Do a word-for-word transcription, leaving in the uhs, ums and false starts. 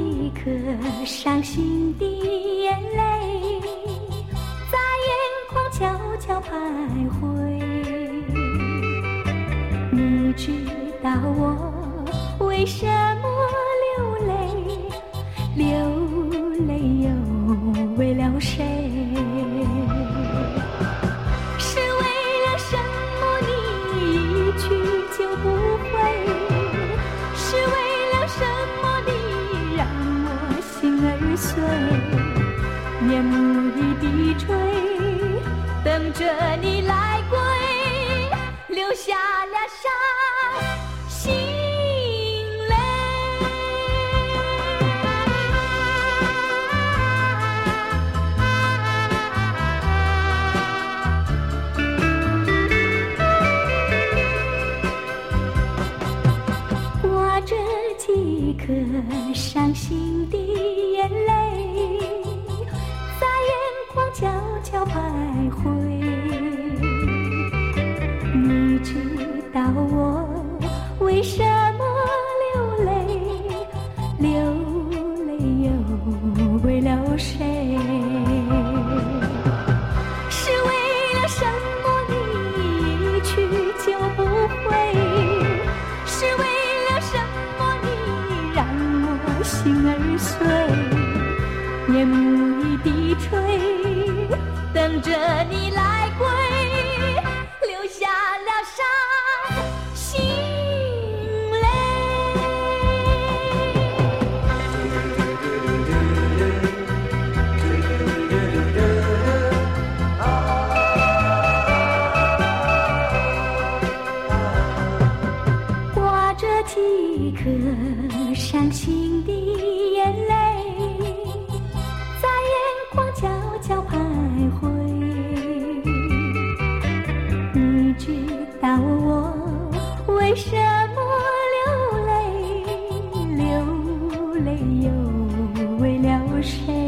几颗伤心的眼泪，在眼眶悄悄徘徊。你知道我为什么流泪？流泪又为了谁？是为了什么你一去就不回？是为了什么你让我心儿碎？面目已低垂，等着你来归，留下了伤心泪。挂着几颗伤心的眼泪，在眼眶悄悄徘徊。你知道我为什么流泪？流泪又为了谁？是为了什么你一去就不回？是为了什么你让我心儿碎？面目已低垂，等着你来归，留下了伤心泪。挂着几颗伤心的眼泪，在眼眶悄悄徘徊。你知道我为什么流泪？流泪又为了谁？